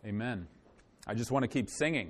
Amen. I just want to keep singing.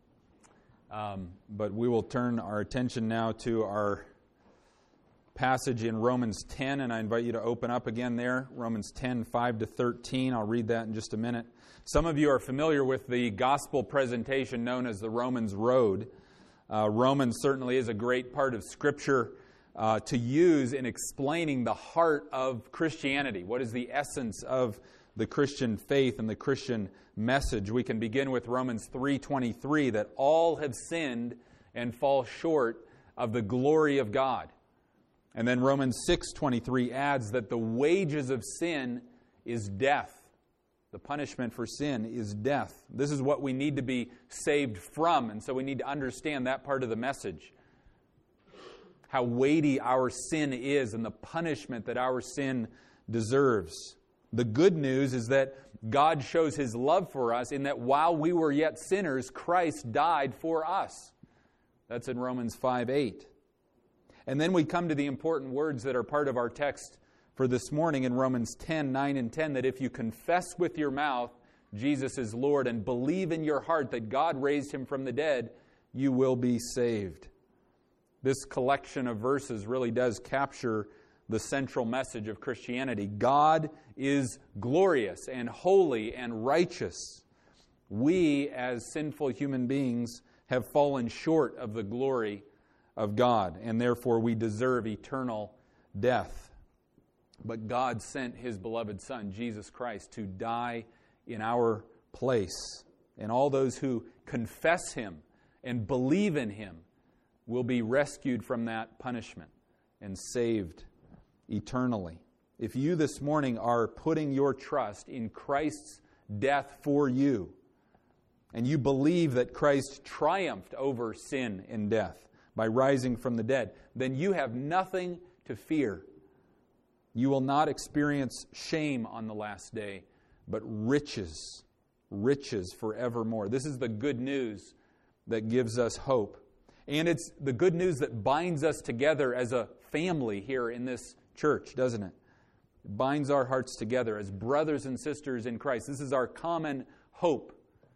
But we will turn our attention now to our passage in Romans 10, and I invite you to open up again there, Romans 10, 5 to 13. I'll read that in just a minute. Some of you are familiar with the gospel presentation known as the Romans Road. Romans certainly is a great part of Scripture to use in explaining the heart of Christianity. What is the essence of the Christian faith and the Christian message? We can begin with Romans 3:23, that all have sinned and fall short of the glory of God. And then Romans 6:23 adds that the wages of sin is death. The punishment for sin is death. This is what we need to be saved from, and so we need to understand that part of the message. How weighty our sin is and the punishment that our sin deserves. The good news is that God shows His love for us in that while we were yet sinners, Christ died for us. That's in Romans 5:8. And then we come to the important words that are part of our text for this morning in Romans 10, 9 and 10, that if you confess with your mouth Jesus is Lord and believe in your heart that God raised Him from the dead, you will be saved. This collection of verses really does capture the central message of Christianity. God is glorious and holy and righteous. We, as sinful human beings, have fallen short of the glory of God, and therefore we deserve eternal death. But God sent His beloved Son, Jesus Christ, to die in our place. And all those who confess Him and believe in Him will be rescued from that punishment and saved eternally. If you this morning are putting your trust in Christ's death for you, and you believe that Christ triumphed over sin and death by rising from the dead, then you have nothing to fear. You will not experience shame on the last day, but riches forevermore. This is the good news that gives us hope. And it's the good news that binds us together as a family here in this church, doesn't it? It binds our hearts together as brothers and sisters in Christ. This is our common hope.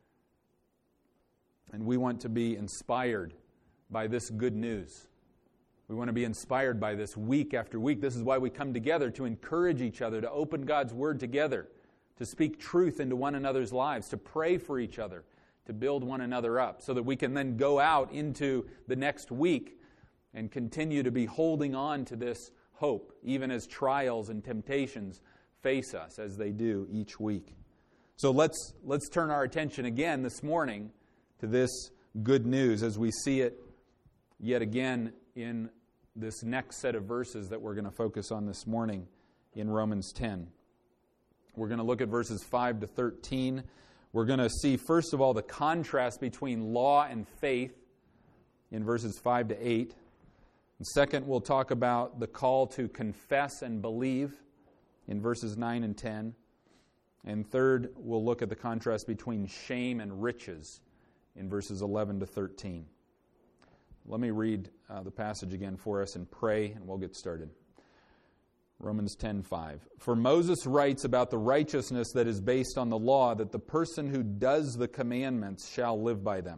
And we want to be inspired by this good news. We want to be inspired by this week after week. This is why we come together, to encourage each other, to open God's Word together, to speak truth into one another's lives, to pray for each other, to build one another up, so that we can then go out into the next week and continue to be holding on to this hope, even as trials and temptations face us, as they do each week. So let's turn our attention again this morning to this good news as we see it yet again in this next set of verses that we're going to focus on this morning in Romans 10. We're going to look at verses 5 to 13. We're going to see, first of all, the contrast between law and faith in verses 5 to 8. And second, we'll talk about the call to confess and believe in verses 9 and 10. And third, we'll look at the contrast between shame and riches in verses 11 to 13. Let me read the passage again for us and pray, and we'll get started. Romans 10:5. For Moses writes about the righteousness that is based on the law, that the person who does the commandments shall live by them.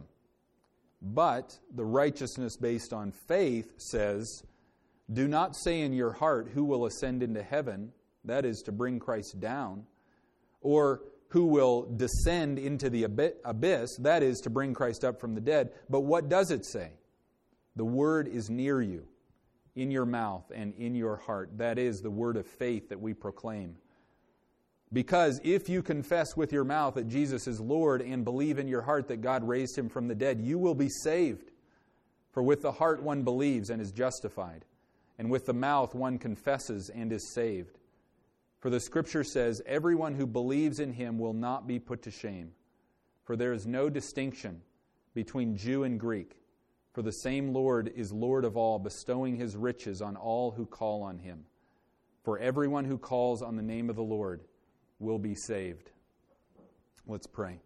But the righteousness based on faith says, do not say in your heart, who will ascend into heaven, that is, to bring Christ down, or who will descend into the abyss, that is, to bring Christ up from the dead. But what does it say? The word is near you, in your mouth and in your heart. That is the word of faith that we proclaim. Because if you confess with your mouth that Jesus is Lord and believe in your heart that God raised Him from the dead, you will be saved. For with the heart one believes and is justified, and with the mouth one confesses and is saved. For the Scripture says, everyone who believes in Him will not be put to shame. For there is no distinction between Jew and Greek. For the same Lord is Lord of all, bestowing His riches on all who call on Him. For everyone who calls on the name of the Lord will be saved. Let's pray.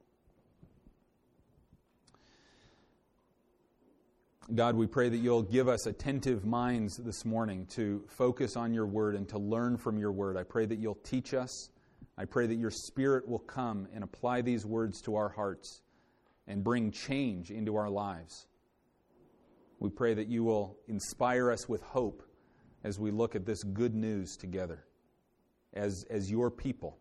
God, we pray that You'll give us attentive minds this morning to focus on Your Word and to learn from Your Word. I pray that You'll teach us I pray that your Spirit will come and apply these words to our hearts and bring change into our lives. We pray that you will inspire us with hope as we look at this good news together. As your people,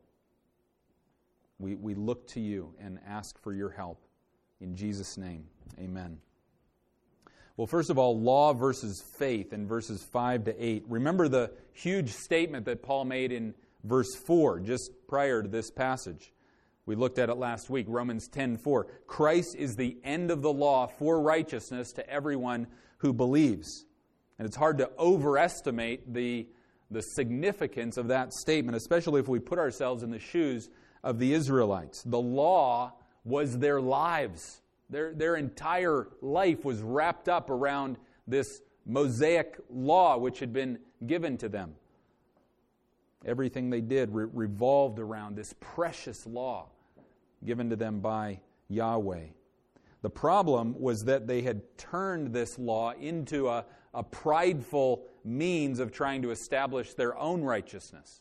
we look to you and ask for your help. In Jesus' name, amen. Well, first of all, law versus faith in verses 5 to 8. Remember the huge statement that Paul made in verse 4, just prior to this passage. We looked at it last week, Romans 10:4. Christ is the end of the law for righteousness to everyone who believes. And it's hard to overestimate the significance of that statement, especially if we put ourselves in the shoes of the Israelites. The law was their lives. Their entire life was wrapped up around this Mosaic law which had been given to them. Everything they did revolved around this precious law given to them by Yahweh. The problem was that they had turned this law into a prideful means of trying to establish their own righteousness.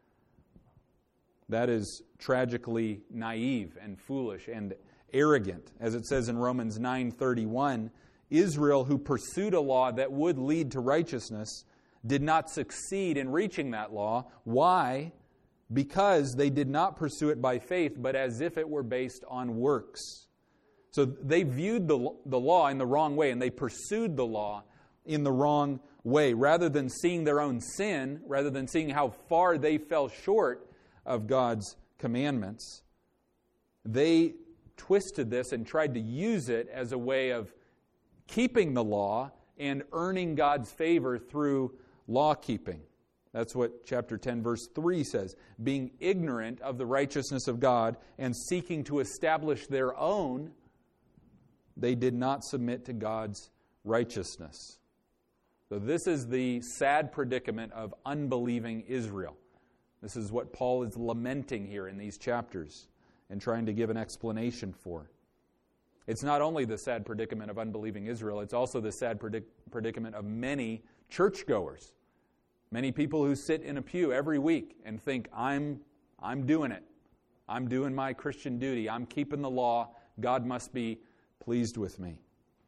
That is tragically naive and foolish and arrogant. As it says in Romans 9:31, Israel, who pursued a law that would lead to righteousness, did not succeed in reaching that law. Why? Because they did not pursue it by faith, but as if it were based on works. So they viewed the law in the wrong way, and they pursued the law in the wrong way. Rather than seeing their own sin, rather than seeing how far they fell short of God's commandments, they twisted this and tried to use it as a way of keeping the law and earning God's favor through law keeping. That's what chapter 10 verse 3 says. Being ignorant of the righteousness of God and seeking to establish their own, they did not submit to God's righteousness. So this is the sad predicament of unbelieving Israel. This is what Paul is lamenting here in these chapters and trying to give an explanation for. It's not only the sad predicament of unbelieving Israel, it's also the sad predicament of many churchgoers. Many people who sit in a pew every week and think, I'm doing it. I'm doing my Christian duty. I'm keeping the law. God must be pleased with me.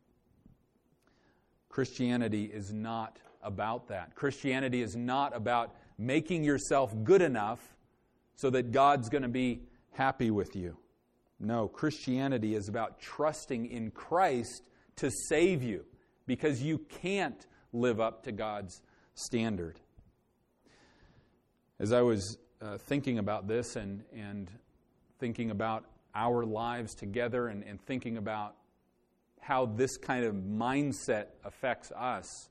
Christianity is not about that. Christianity is not about making yourself good enough so that God's going to be happy with you. No, Christianity is about trusting in Christ to save you because you can't live up to God's standard. As I was thinking about this and thinking about our lives together and thinking about how this kind of mindset affects us,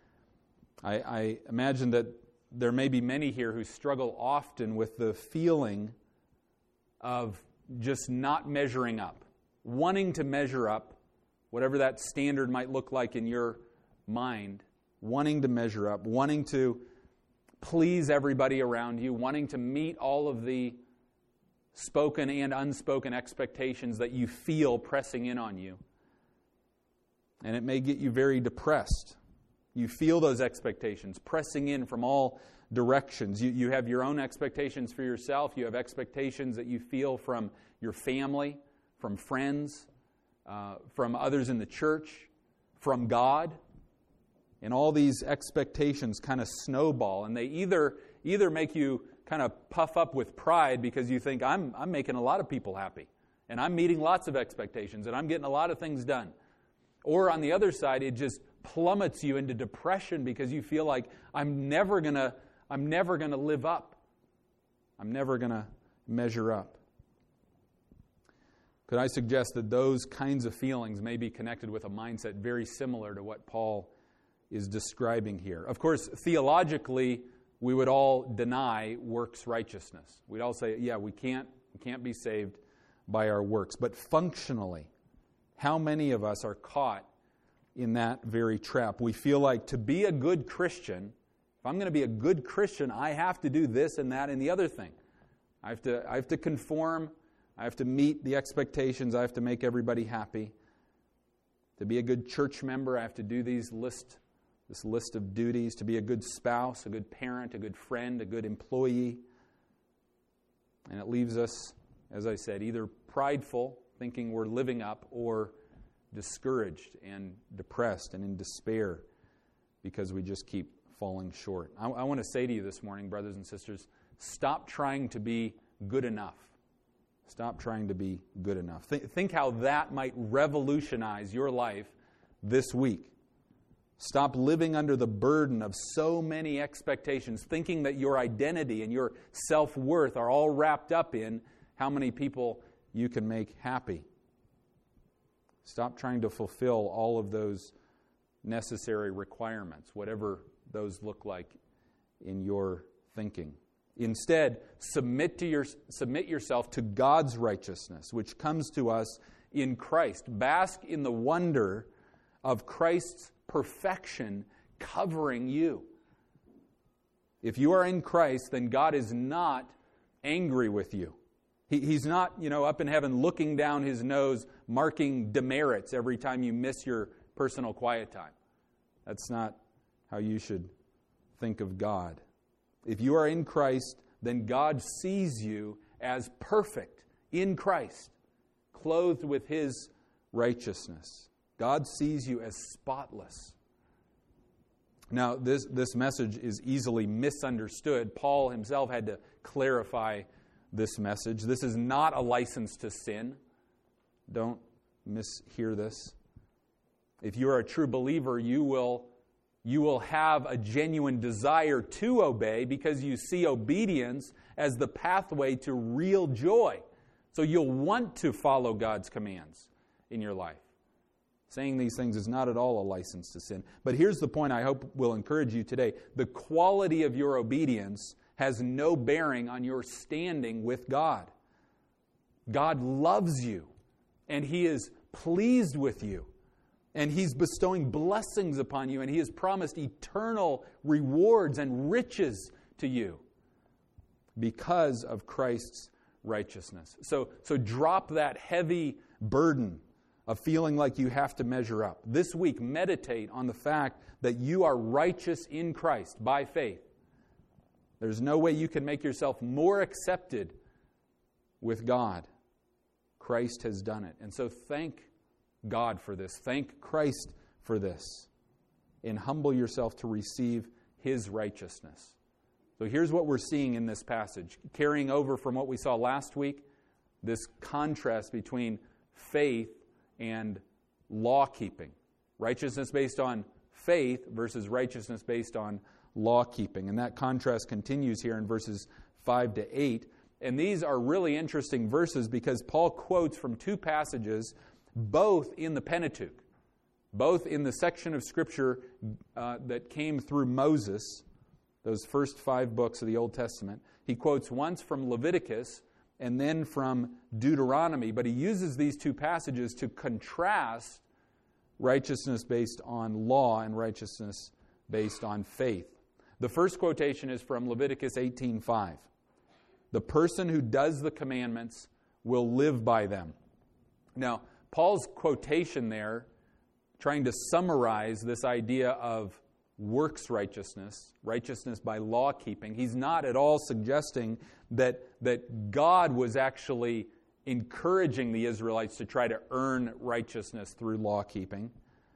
I imagine that there may be many here who struggle often with the feeling of just not measuring up, wanting to measure up, whatever that standard might look like in your mind, wanting to measure up, wanting to please everybody around you, wanting to meet all of the spoken and unspoken expectations that you feel pressing in on you. And it may get you very depressed. You feel those expectations pressing in from all directions. You have your own expectations for yourself. You have expectations that you feel from your family, from friends, from others in the church, from God. And all these expectations kind of snowball. And they either make you kind of puff up with pride because you think, I'm making a lot of people happy. And I'm meeting lots of expectations. And I'm getting a lot of things done. Or on the other side, it just plummets you into depression because you feel like I'm never gonna live up. I'm never gonna measure up. Could I suggest that those kinds of feelings may be connected with a mindset very similar to what Paul is describing here? Of course, theologically, we would all deny works righteousness. We'd all say, yeah, we can't be saved by our works. But functionally, how many of us are caught in that very trap? We feel like to be a good Christian, if I'm going to be a good Christian, I have to do this and that and the other thing. I have to conform. I have to meet the expectations. I have to make everybody happy. To be a good church member, I have to do this list of duties. To be a good spouse, a good parent, a good friend, a good employee. And it leaves us, as I said, either prideful, thinking we're living up, or discouraged and depressed and in despair because we just keep falling short. I want to say to you this morning, brothers and sisters, stop trying to be good enough. Stop trying to be good enough. Think how that might revolutionize your life this week. Stop living under the burden of so many expectations, thinking that your identity and your self-worth are all wrapped up in how many people you can make happy. Stop trying to fulfill all of those necessary requirements, whatever those look like in your thinking. Instead, submit yourself to God's righteousness, which comes to us in Christ. Bask in the wonder of Christ's perfection covering you. If you are in Christ, then God is not angry with you. He's not, up in heaven looking down His nose, marking demerits every time you miss your personal quiet time. That's not how you should think of God. If you are in Christ, then God sees you as perfect in Christ, clothed with His righteousness. God sees you as spotless. Now, this message is easily misunderstood. Paul himself had to clarify this message. This is not a license to sin. Don't mishear this. If you are a true believer, you will have a genuine desire to obey because you see obedience as the pathway to real joy. So you'll want to follow God's commands in your life. Saying these things is not at all a license to sin. But here's the point I hope will encourage you today. The quality of your obedience has no bearing on your standing with God. God loves you, and He is pleased with you, and He's bestowing blessings upon you, and He has promised eternal rewards and riches to you because of Christ's righteousness. So drop that heavy burden of feeling like you have to measure up. This week, meditate on the fact that you are righteous in Christ by faith. There's no way you can make yourself more accepted with God. Christ has done it. And so thank God for this. Thank Christ for this. And humble yourself to receive His righteousness. So here's what we're seeing in this passage. Carrying over from what we saw last week, this contrast between faith and law-keeping. Righteousness based on faith versus righteousness based on law-keeping. And that contrast continues here in verses 5 to 8. And these are really interesting verses because Paul quotes from two passages, both in the Pentateuch, both in the section of Scripture that came through Moses, those first 5 books of the Old Testament. He quotes once from Leviticus and then from Deuteronomy, but he uses these two passages to contrast righteousness based on law and righteousness based on faith. The first quotation is from Leviticus 18:5. The person who does the commandments will live by them. Now, Paul's quotation there, trying to summarize this idea of works righteousness, righteousness by law keeping, he's not at all suggesting that God was actually encouraging the Israelites to try to earn righteousness through law keeping.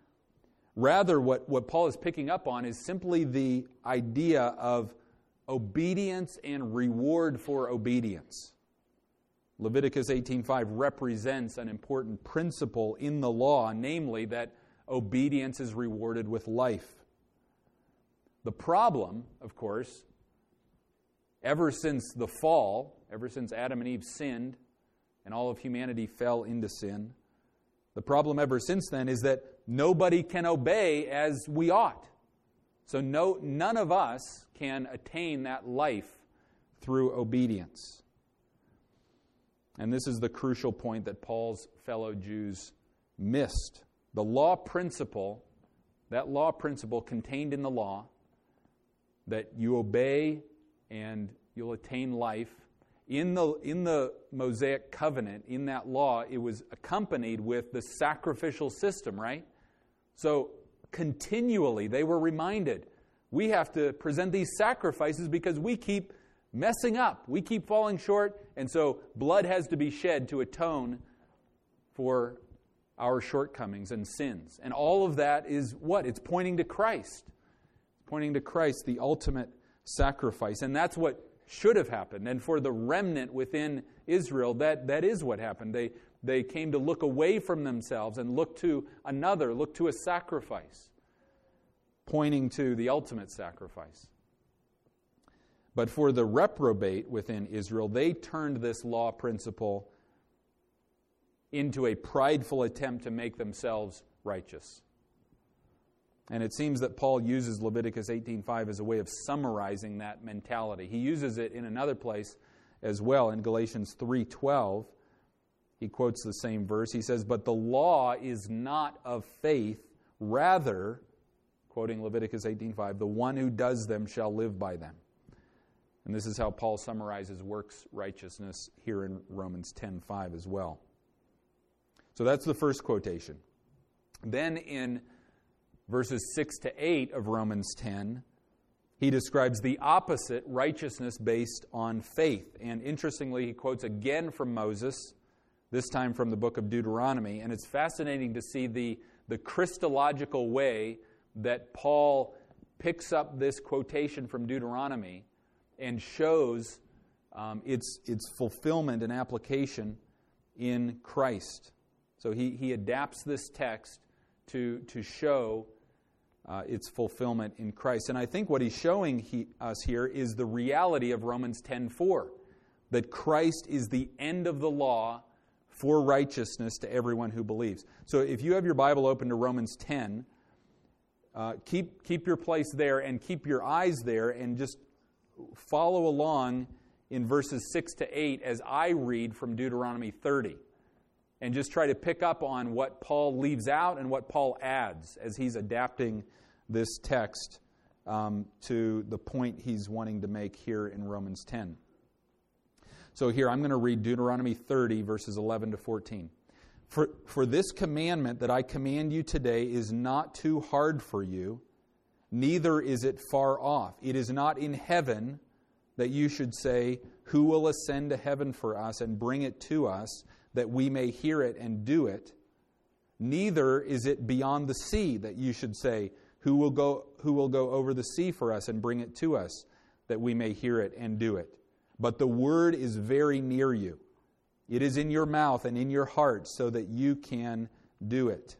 Rather, what Paul is picking up on is simply the idea of obedience and reward for obedience. Leviticus 18:5 represents an important principle in the law, namely that obedience is rewarded with life. The problem, of course, ever since the fall, ever since Adam and Eve sinned and all of humanity fell into sin, the problem ever since then is that nobody can obey as we ought. So none of us can attain that life through obedience. And this is the crucial point that Paul's fellow Jews missed. The law principle, that law principle contained in the law, that you obey and you'll attain life, in the Mosaic covenant, in that law, it was accompanied with the sacrificial system, right? So continually they were reminded, we have to present these sacrifices because we keep messing up. We keep falling short, and so blood has to be shed to atone for our shortcomings and sins. And all of that is what? It's pointing to Christ. It's pointing to Christ, the ultimate sacrifice. And that's what should have happened. And for the remnant within Israel, that is what happened. They came to look away from themselves and look to another, look to a sacrifice, pointing to the ultimate sacrifice. But for the reprobate within Israel, they turned this law principle into a prideful attempt to make themselves righteous. And it seems that Paul uses Leviticus 18:5 as a way of summarizing that mentality. He uses it in another place as well. In Galatians 3:12, he quotes the same verse. He says, "But the law is not of faith, rather," quoting Leviticus 18:5, "the one who does them shall live by them." And this is how Paul summarizes works righteousness here in Romans 10:5 as well. So that's the first quotation. Then in verses 6 to 8 of Romans 10, he describes the opposite, righteousness based on faith. And interestingly, he quotes again from Moses, this time from the book of Deuteronomy. And it's fascinating to see the Christological way that Paul picks up this quotation from Deuteronomy and shows its fulfillment and application in Christ. So he adapts this text to show its fulfillment in Christ. And I think what he's showing us here is the reality of Romans 10:4, that Christ is the end of the law for righteousness to everyone who believes. So if you have your Bible open to Romans 10, keep your place there and keep your eyes there and just follow along in verses 6 to 8 as I read from Deuteronomy 30. And just try to pick up on what Paul leaves out and what Paul adds as he's adapting this text to the point he's wanting to make here in Romans 10. So here, I'm going to read Deuteronomy 30, verses 11 to 14. For this commandment that I command you today is not too hard for you, neither is it far off. It is not in heaven that you should say, who will ascend to heaven for us and bring it to us, that we may hear it and do it. Neither is it beyond the sea that you should say, who will go over the sea for us and bring it to us, that we may hear it and do it. But the word is very near you. It is in your mouth and in your heart, so that you can do it.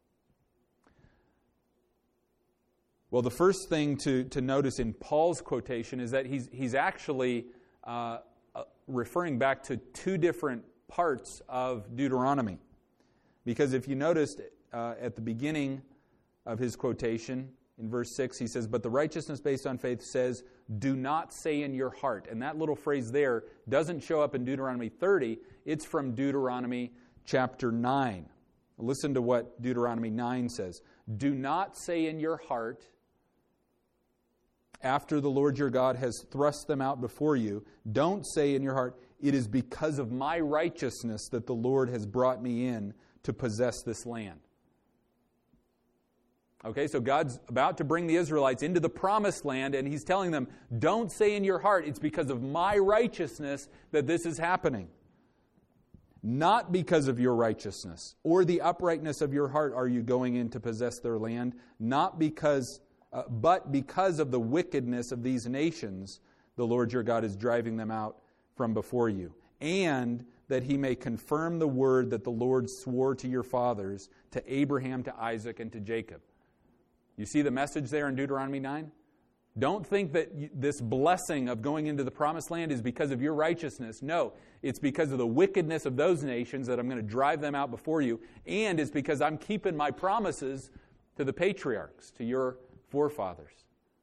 Well, the first thing to notice in Paul's quotation is that he's actually referring back to two different parts of Deuteronomy. Because if you noticed at the beginning of his quotation, in verse 6, he says, "But the righteousness based on faith says, do not say in your heart." And that little phrase there doesn't show up in Deuteronomy 30. It's from Deuteronomy chapter 9. Listen to what Deuteronomy 9 says. "Do not say in your heart, after the Lord your God has thrust them out before you, don't say in your heart, it is because of my righteousness that the Lord has brought me in to possess this land." Okay, so God's about to bring the Israelites into the promised land, and He's telling them, don't say in your heart, it's because of my righteousness that this is happening. Not because of your righteousness or the uprightness of your heart are you going in to possess their land, not because, but because of the wickedness of these nations, the Lord your God is driving them out from before you, and that He may confirm the word that the Lord swore to your fathers, to Abraham, to Isaac, and to Jacob. You see the message there in Deuteronomy 9? Don't think that this blessing of going into the promised land is because of your righteousness. No, it's because of the wickedness of those nations that I'm going to drive them out before you, and it's because I'm keeping my promises to the patriarchs, to your forefathers.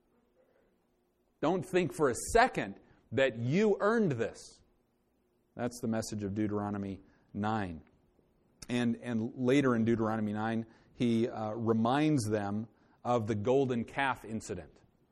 Don't think for a second that you earned this. That's the message of Deuteronomy 9. And later in Deuteronomy 9, he reminds them of the golden calf incident,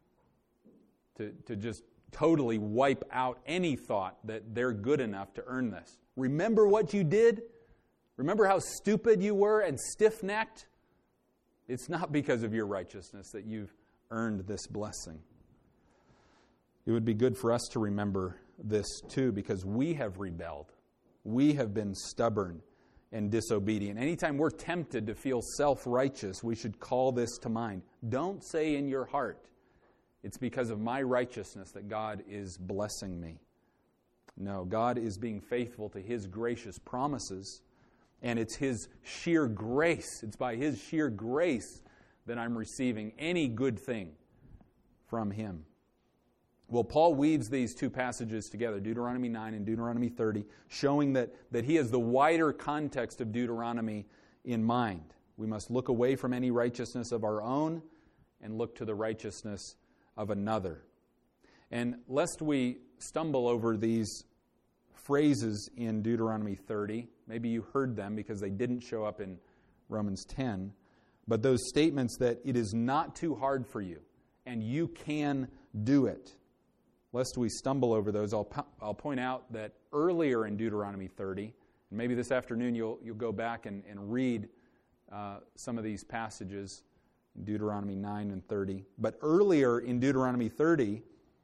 to just totally wipe out any thought that they're good enough to earn this. Remember what you did? Remember how stupid you were and stiff-necked? It's not because of your righteousness that you've earned this blessing. It would be good for us to remember this too, because we have rebelled. We have been stubborn and disobedient. Anytime we're tempted to feel self-righteous, we should call this to mind. Don't say in your heart, it's because of my righteousness that God is blessing me. No, God is being faithful to His gracious promises, and it's His sheer grace. It's by His sheer grace that I'm receiving any good thing from Him. Well, Paul weaves these two passages together, Deuteronomy 9 and Deuteronomy 30, showing that he has the wider context of Deuteronomy in mind. We must look away from any righteousness of our own and look to the righteousness of another. And lest we stumble over these phrases in Deuteronomy 30, maybe you heard them because they didn't show up in Romans 10, but those statements that it is not too hard for you and you can do it. Lest we stumble over those, I'll point out that earlier in Deuteronomy 30, and maybe this afternoon you'll go back and read some of these passages, Deuteronomy 9 and 30. But earlier in Deuteronomy 30,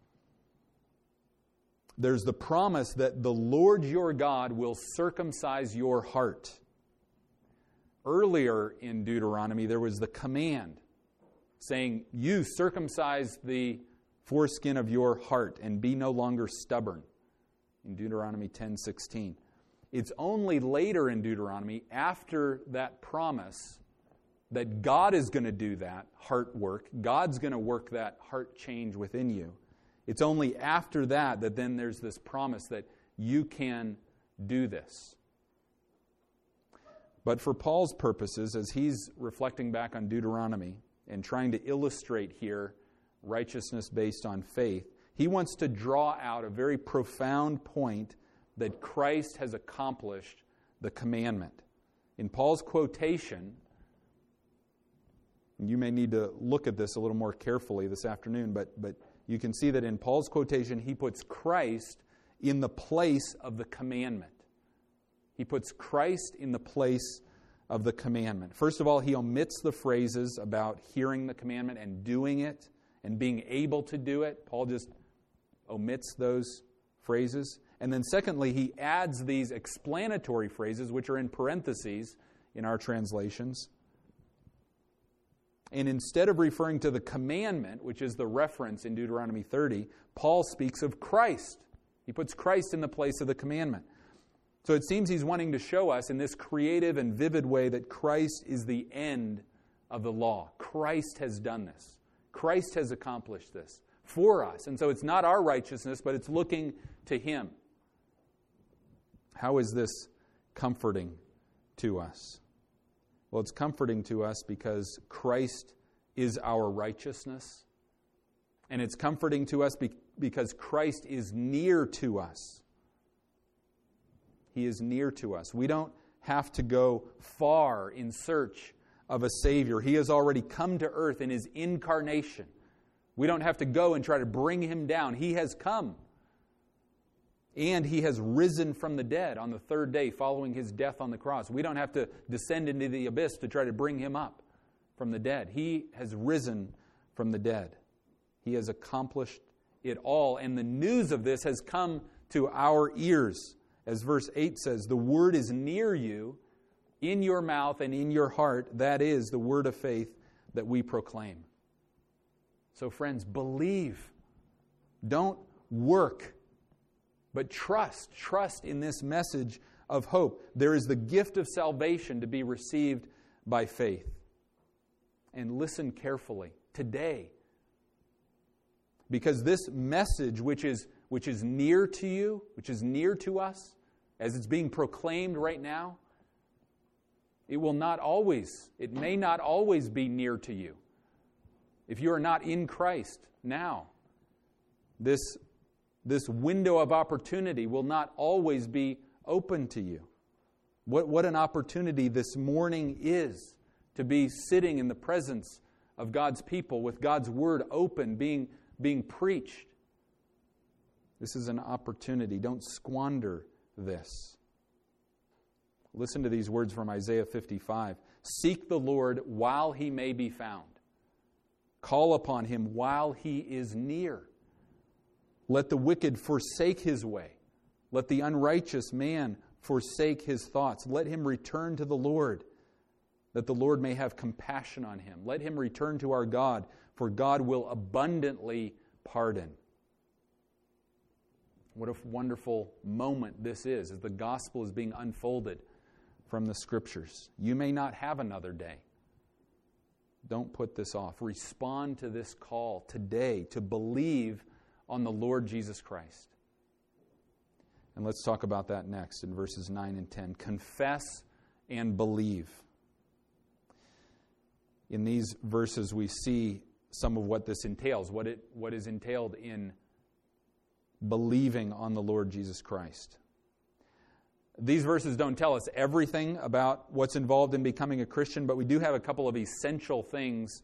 there's the promise that the Lord your God will circumcise your heart. Earlier in Deuteronomy, there was the command saying, you circumcise the foreskin of your heart and be no longer stubborn, in Deuteronomy 10:16. It's only later in Deuteronomy, after that promise, that God is going to do that heart work. God's going to work that heart change within you. It's only after that then there's this promise that you can do this. But for Paul's purposes, as he's reflecting back on Deuteronomy and trying to illustrate here righteousness based on faith, he wants to draw out a very profound point that Christ has accomplished the commandment. In Paul's quotation, and you may need to look at this a little more carefully this afternoon, but you can see that in Paul's quotation, he puts Christ in the place of the commandment. He puts Christ in the place of the commandment. First of all, he omits the phrases about hearing the commandment and doing it and being able to do it. Paul just omits those phrases. And then secondly, he adds these explanatory phrases, which are in parentheses in our translations. And instead of referring to the commandment, which is the reference in Deuteronomy 30, Paul speaks of Christ. He puts Christ in the place of the commandment. So it seems he's wanting to show us in this creative and vivid way that Christ is the end of the law. Christ has done this. Christ has accomplished this for us. And so it's not our righteousness, but it's looking to Him. How is this comforting to us? Well, it's comforting to us because Christ is our righteousness. And it's comforting to us because Christ is near to us. He is near to us. We don't have to go far in search of a Savior. He has already come to earth in His incarnation. We don't have to go and try to bring Him down. He has come. And He has risen from the dead on the third day following His death on the cross. We don't have to descend into the abyss to try to bring Him up from the dead. He has risen from the dead. He has accomplished it all. And the news of this has come to our ears. As verse 8 says, the word is near you, in your mouth and in your heart. That is the word of faith that we proclaim. So friends, believe. Don't work, but trust. Trust in this message of hope. There is the gift of salvation to be received by faith. And listen carefully today. Because this message, which is near to you, which is near to us, as it's being proclaimed right now, it may not always be near to you. If you are not in Christ now, this window of opportunity will not always be open to you. What an opportunity this morning is to be sitting in the presence of God's people with God's Word open, being preached. This is an opportunity. Don't squander this. Listen to these words from Isaiah 55. Seek the Lord while He may be found. Call upon Him while He is near. Let the wicked forsake his way. Let the unrighteous man forsake his thoughts. Let him return to the Lord, that the Lord may have compassion on him. Let him return to our God, for God will abundantly pardon. What a wonderful moment this is, as the gospel is being unfolded from the Scriptures. You may not have another day. Don't put this off. Respond to this call today to believe on the Lord Jesus Christ. And let's talk about that next in verses 9 and 10. Confess and believe. In these verses we see some of what this entails, what is entailed in believing on the Lord Jesus Christ. These verses don't tell us everything about what's involved in becoming a Christian, but we do have a couple of essential things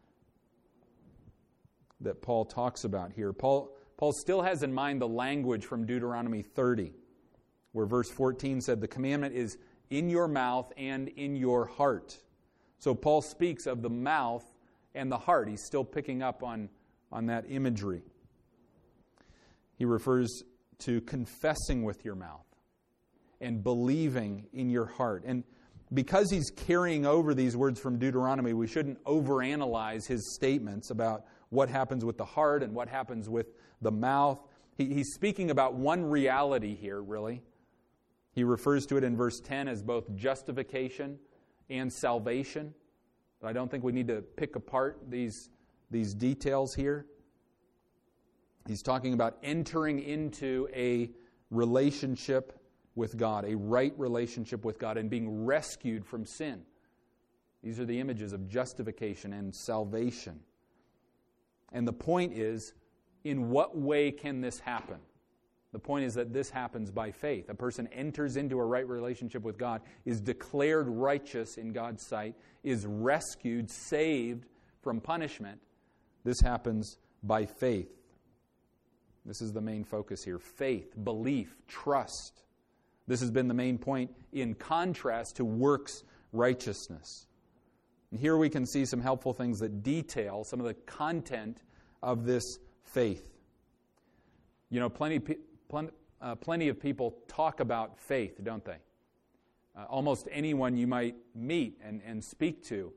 that Paul talks about here. Paul still has in mind the language from Deuteronomy 30, where verse 14 said, the commandment is in your mouth and in your heart. So Paul speaks of the mouth and the heart. He's still picking up on that imagery. He refers to confessing with your mouth and believing in your heart. And because he's carrying over these words from Deuteronomy, we shouldn't overanalyze his statements about what happens with the heart and what happens with the mouth. He's speaking about one reality here, really. He refers to it in verse 10 as both justification and salvation. But I don't think we need to pick apart these details here. He's talking about entering into a relationship with God, a right relationship with God, and being rescued from sin. These are the images of justification and salvation. And the point is, in what way can this happen? The point is that this happens by faith. A person enters into a right relationship with God, is declared righteous in God's sight, is rescued, saved from punishment. This happens by faith. This is the main focus here. Faith, belief, trust. This has been the main point in contrast to works righteousness. And here we can see some helpful things that detail some of the content of this faith. You know, plenty of people talk about faith, don't they? Almost anyone you might meet and speak to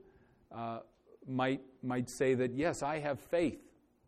might say that, yes, I have faith.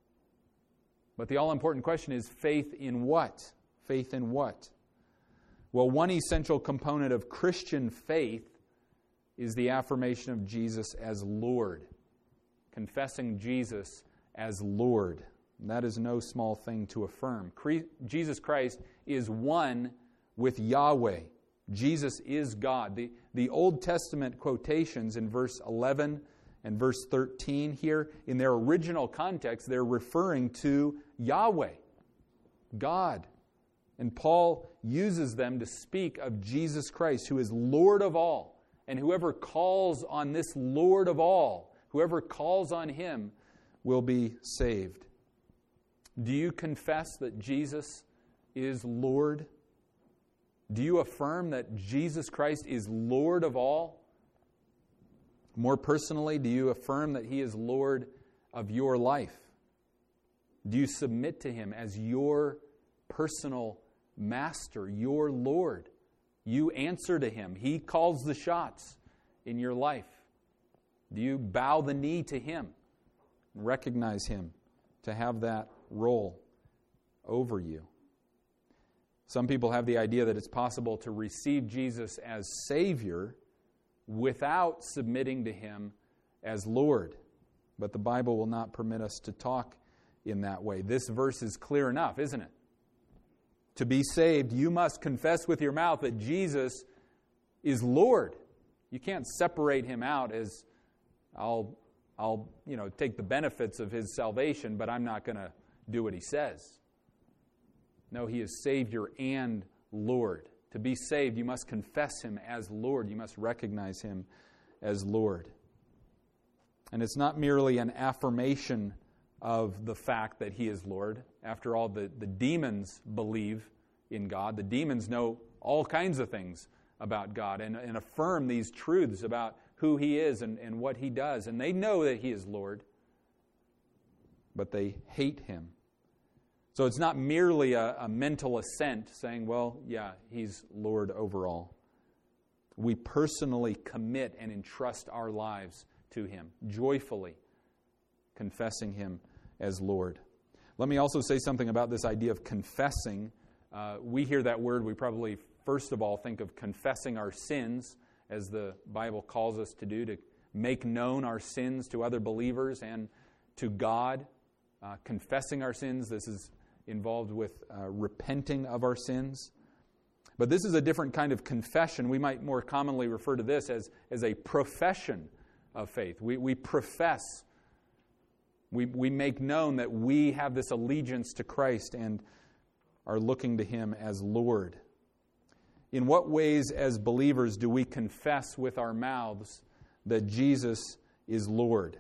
But the all-important question is, faith in what? Faith in what? Well, one essential component of Christian faith is the affirmation of Jesus as Lord. Confessing Jesus as Lord. And that is no small thing to affirm. Jesus Christ is one with Yahweh. Jesus is God. The Old Testament quotations in verse 11 and verse 13 here, in their original context, they're referring to Yahweh, God. And Paul uses them to speak of Jesus Christ, who is Lord of all. And whoever calls on this Lord of all, whoever calls on Him, will be saved. Do you confess that Jesus is Lord? Do you affirm that Jesus Christ is Lord of all? More personally, do you affirm that He is Lord of your life? Do you submit to Him as your personal Master, your Lord? You answer to Him. He calls the shots in your life. Do you bow the knee to Him and recognize Him to have that role over you? Some people have the idea that it's possible to receive Jesus as Savior without submitting to Him as Lord. But the Bible will not permit us to talk in that way. This verse is clear enough, isn't it? To be saved, you must confess with your mouth that Jesus is Lord. You can't separate Him out as, I'll take the benefits of His salvation, but I'm not going to do what He says. No, He is Savior and Lord. To be saved, you must confess Him as Lord. You must recognize Him as Lord. And it's not merely an affirmation of the fact that He is Lord. After all, the demons believe in God. The demons know all kinds of things about God and affirm these truths about who He is and what He does. And they know that He is Lord, but they hate Him. So it's not merely a mental assent saying, well, yeah, He's Lord over all. We personally commit and entrust our lives to Him, joyfully confessing Him as Lord. Let me also say something about this idea of confessing. We hear that word, we probably first of all think of confessing our sins, as the Bible calls us to do, to make known our sins to other believers and to God. Confessing our sins, this is involved with repenting of our sins. But this is a different kind of confession. We might more commonly refer to this as a profession of faith. We profess, we make known that we have this allegiance to Christ and are looking to Him as Lord. In what ways as believers do we confess with our mouths that Jesus is Lord?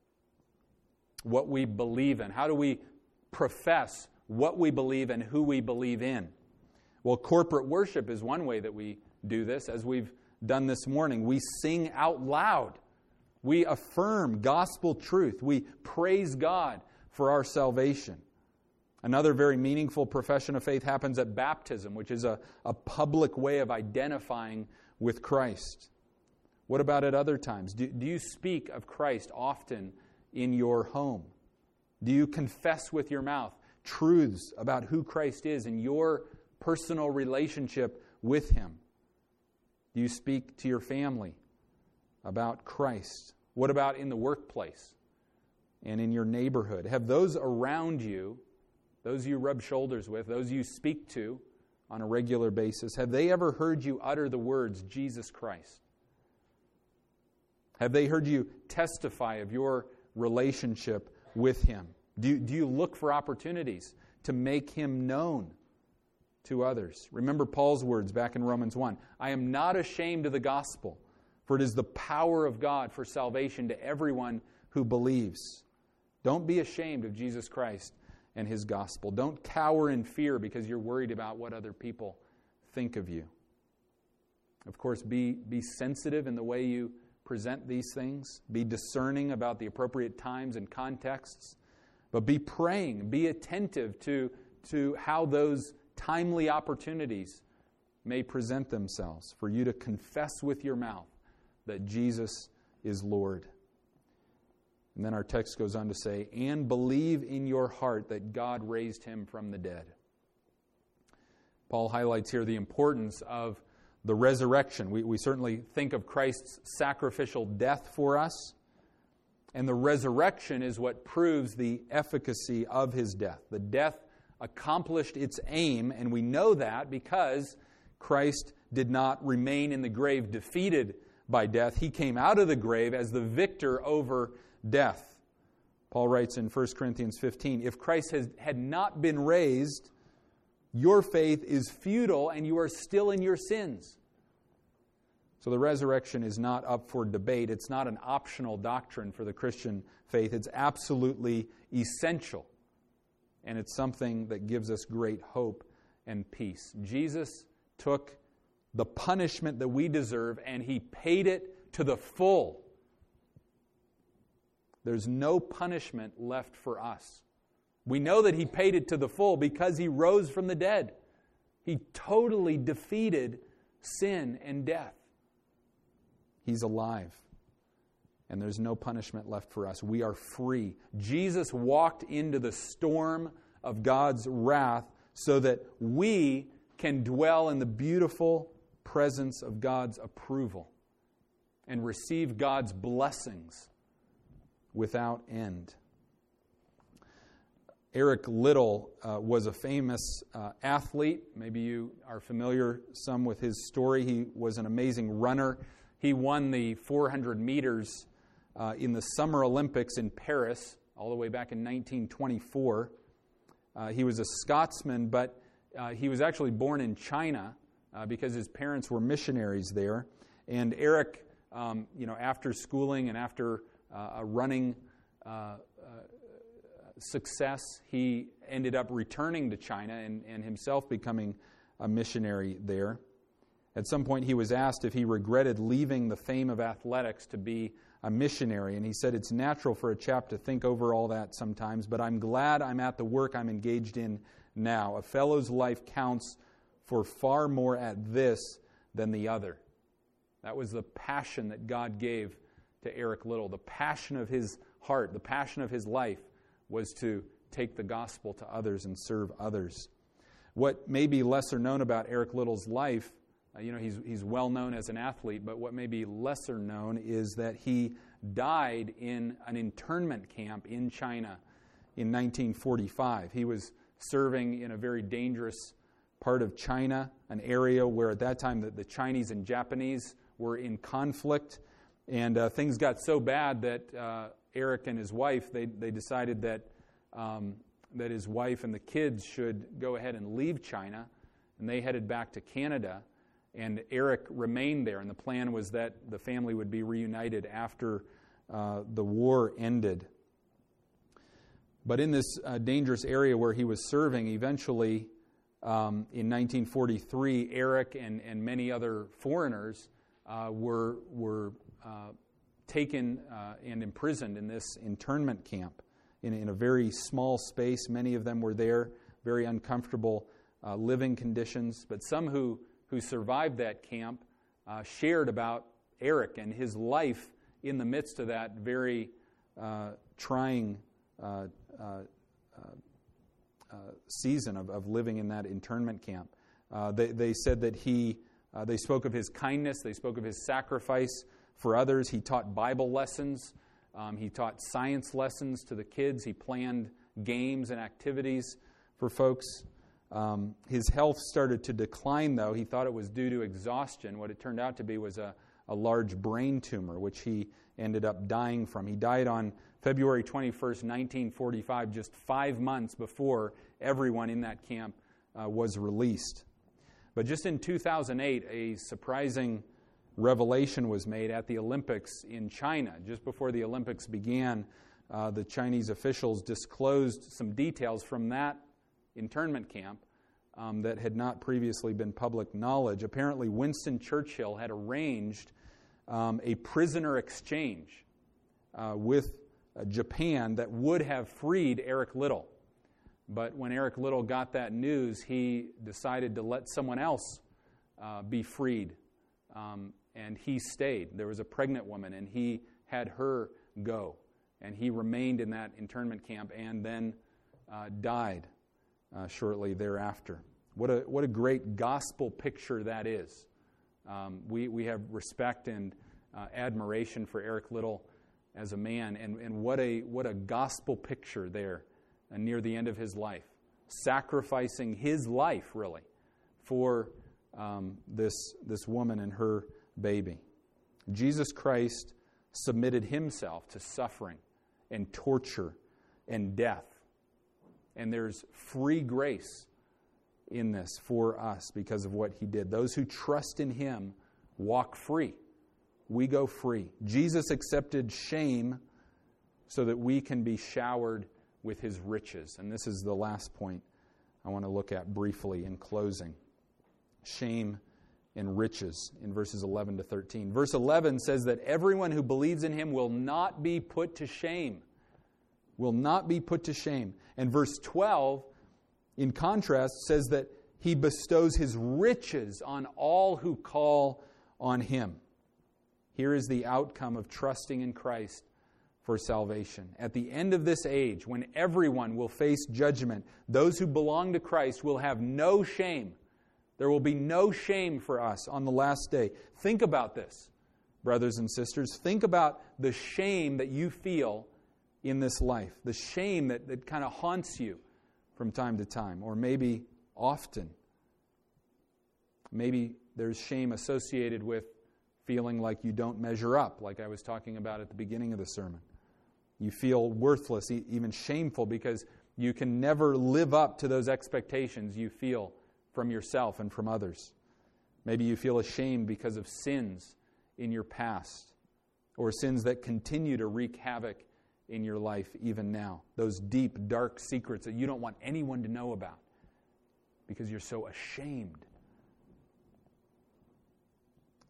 What we believe in. How do we profess what we believe and who we believe in? Well, corporate worship is one way that we do this, as we've done this morning. We sing out loud. We affirm gospel truth. We praise God for our salvation. Another very meaningful profession of faith happens at baptism, which is a public way of identifying with Christ. What about at other times? Do you speak of Christ often in your home? Do you confess with your mouth truths about who Christ is in your personal relationship with Him? Do you speak to your family about Christ? What about in the workplace and in your neighborhood? Have those around you, those you rub shoulders with, those you speak to on a regular basis, have they ever heard you utter the words, Jesus Christ? Have they heard you testify of your relationship with Him? Do you look for opportunities to make Him known to others? Remember Paul's words back in Romans 1. I am not ashamed of the gospel, for it is the power of God for salvation to everyone who believes. Don't be ashamed of Jesus Christ and His gospel. Don't cower in fear because you're worried about what other people think of you. Of course, be sensitive in the way you present these things. Be discerning about the appropriate times and contexts. But be praying, be attentive to how those timely opportunities may present themselves for you to confess with your mouth that Jesus is Lord. And then our text goes on to say, and believe in your heart that God raised Him from the dead. Paul highlights here the importance of the resurrection. We certainly think of Christ's sacrificial death for us, and the resurrection is what proves the efficacy of His death. The death accomplished its aim, and we know that because Christ did not remain in the grave defeated by death. He came out of the grave as the victor over death. Paul writes in 1 Corinthians 15, if Christ had not been raised, your faith is futile and you are still in your sins. So the resurrection is not up for debate. It's not an optional doctrine for the Christian faith. It's absolutely essential. And it's something that gives us great hope and peace. Jesus took the punishment that we deserve and He paid it to the full. There's no punishment left for us. We know that He paid it to the full because He rose from the dead. He totally defeated sin and death. He's alive. And there's no punishment left for us. We are free. Jesus walked into the storm of God's wrath so that we can dwell in the beautiful presence of God's approval and receive God's blessings without end. Eric Liddell was a famous athlete. Maybe you are familiar some with his story. He was an amazing runner. He won the 400 meters in the Summer Olympics in Paris all the way back in 1924. He was a Scotsman, but he was actually born in China because his parents were missionaries there. And Eric, after schooling and after a running success, he ended up returning to China and himself becoming a missionary there. At some point he was asked if he regretted leaving the fame of athletics to be a missionary, and he said, "It's natural for a chap to think over all that sometimes, but I'm glad I'm at the work I'm engaged in now. A fellow's life counts for far more at this than the other." That was the passion that God gave to Eric Liddell. The passion of his heart, the passion of his life was to take the gospel to others and serve others. What may be lesser known about Eric Liddell's life, he's well known as an athlete, but what may be lesser known is that he died in an internment camp in China in 1945. He was serving in a very dangerous part of China, an area where at that time the Chinese and Japanese were in conflict, and things got so bad that Eric and his wife, they decided that his wife and the kids should go ahead and leave China, and they headed back to Canada, and Eric remained there, and the plan was that the family would be reunited after the war ended. But in this dangerous area where he was serving, eventually in 1943, Eric and many other foreigners were taken and imprisoned in this internment camp in a very small space. Many of them were there, very uncomfortable living conditions. But some who survived that camp shared about Eric and his life in the midst of that very trying season of living in that internment camp. They said that they spoke of his kindness, they spoke of his sacrifice for others. He taught Bible lessons, he taught science lessons to the kids, he planned games and activities for folks. His health started to decline, though. He thought it was due to exhaustion. What it turned out to be was a large brain tumor, which he ended up dying from. He died on February 21st, 1945, just 5 months before everyone in that camp was released. But just in 2008, a surprising revelation was made at the Olympics in China. Just before the Olympics began, the Chinese officials disclosed some details from that internment camp that had not previously been public knowledge. Apparently, Winston Churchill had arranged a prisoner exchange with Japan that would have freed Eric Liddell. But when Eric Liddell got that news, he decided to let someone else be freed. And he stayed. There was a pregnant woman, and he had her go. And he remained in that internment camp and then died shortly thereafter. What a great gospel picture that is. We have respect and admiration for Eric Liddell as a man, and what a gospel picture there near the end of his life, sacrificing his life really for this woman and her baby. Jesus Christ submitted himself to suffering and torture and death, and there's free grace in this for us because of what he did. Those who trust in him walk free. We go free. Jesus accepted shame so that we can be showered with his riches. And this is the last point I want to look at briefly in closing. Shame and riches in verses 11 to 13. Verse 11 says that everyone who believes in him will not be put to shame. Will not be put to shame. And verse 12, in contrast, says that he bestows his riches on all who call on him. Here is the outcome of trusting in Christ for salvation. At the end of this age, when everyone will face judgment, those who belong to Christ will have no shame. There will be no shame for us on the last day. Think about this, brothers and sisters. Think about the shame that you feel in this life, the shame that kind of haunts you from time to time, or maybe often. Maybe there's shame associated with feeling like you don't measure up, like I was talking about at the beginning of the sermon. You feel worthless, even shameful, because you can never live up to those expectations you feel from yourself and from others. Maybe you feel ashamed because of sins in your past, or sins that continue to wreak havoc in your life even now. Those deep, dark secrets that you don't want anyone to know about because you're so ashamed.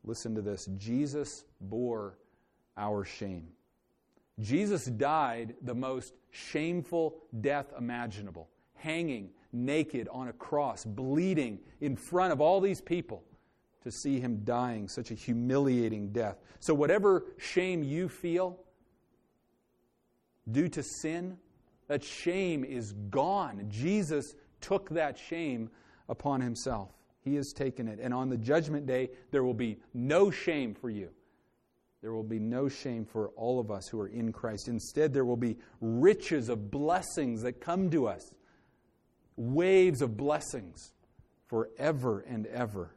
listen to this, Jesus bore our shame. Jesus died the most shameful death imaginable, hanging naked on a cross, bleeding in front of all these people to see Him dying such a humiliating death. So whatever shame you feel due to sin, that shame is gone. Jesus took that shame upon Himself. He has taken it. And on the judgment day, there will be no shame for you. There will be no shame for all of us who are in Christ. Instead, there will be riches of blessings that come to us. Waves of blessings forever and ever.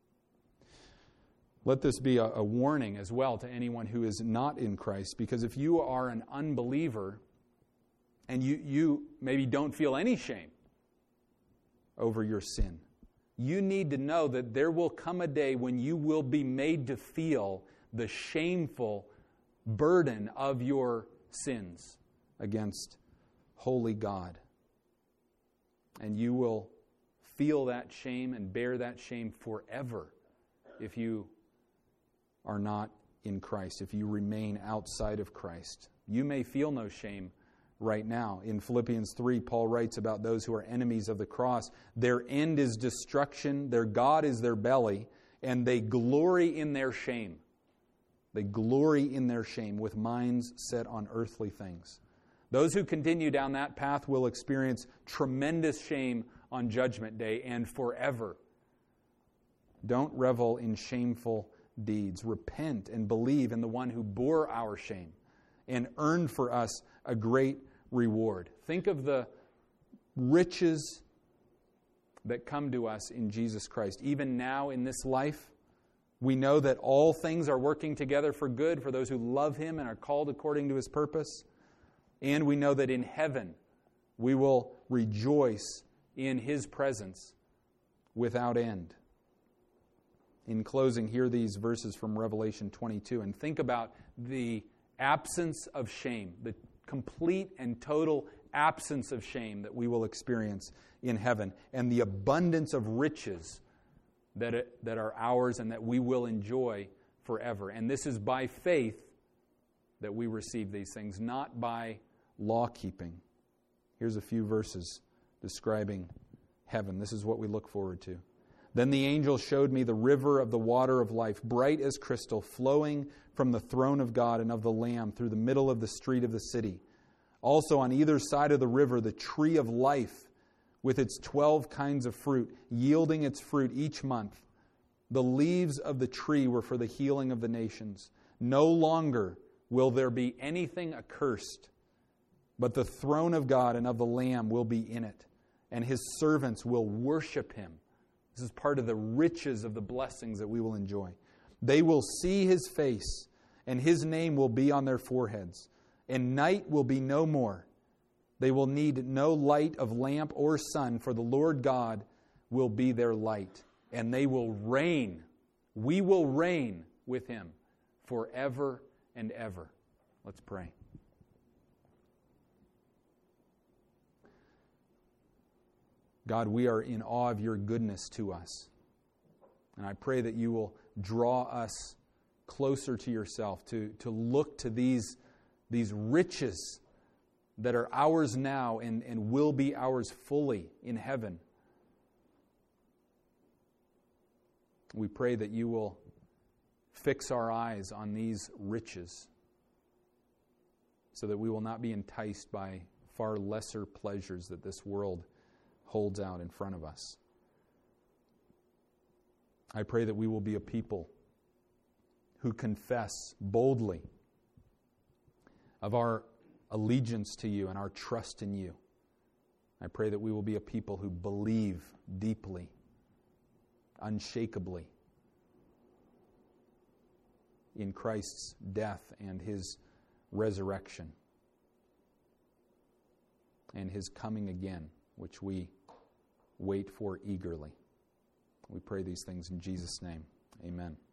Let this be a warning as well to anyone who is not in Christ, because if you are an unbeliever and you maybe don't feel any shame over your sin, you need to know that there will come a day when you will be made to feel the shameful burden of your sins against holy God. And you will feel that shame and bear that shame forever if you are not in Christ, if you remain outside of Christ. You may feel no shame right now. In Philippians 3, Paul writes about those who are enemies of the cross. Their end is destruction, their God is their belly, and they glory in their shame. They glory in their shame with minds set on earthly things. Those who continue down that path will experience tremendous shame on Judgment Day and forever. Don't revel in shameful deeds. Repent and believe in the one who bore our shame and earned for us a great reward. Think of the riches that come to us in Jesus Christ. Even now in this life, we know that all things are working together for good for those who love Him and are called according to His purpose. And we know that in heaven we will rejoice in His presence without end. In closing, hear these verses from Revelation 22 and think about the absence of shame, the complete and total absence of shame that we will experience in heaven, and the abundance of riches that are ours and that we will enjoy forever. And this is by faith that we receive these things, not by law-keeping. Here's a few verses describing heaven. This is what we look forward to. Then the angel showed me the river of the water of life, bright as crystal, flowing from the throne of God and of the Lamb through the middle of the street of the city. Also on either side of the river, the tree of life with its 12 kinds of fruit, yielding its fruit each month. The leaves of the tree were for the healing of the nations. No longer will there be anything accursed, but the throne of God and of the Lamb will be in it, and His servants will worship Him. This is part of the riches of the blessings that we will enjoy. They will see His face, and His name will be on their foreheads, and night will be no more. They will need no light of lamp or sun, for the Lord God will be their light, and they will reign. We will reign with Him forever and ever. Let's pray. God, we are in awe of Your goodness to us. And I pray that You will draw us closer to Yourself, to look to these riches that are ours now and will be ours fully in heaven. We pray that You will fix our eyes on these riches so that we will not be enticed by far lesser pleasures that this world holds out in front of us. I pray that we will be a people who confess boldly of our allegiance to You and our trust in You. I pray that we will be a people who believe deeply, unshakably in Christ's death and His resurrection and His coming again, which we wait for eagerly. We pray these things in Jesus' name. Amen.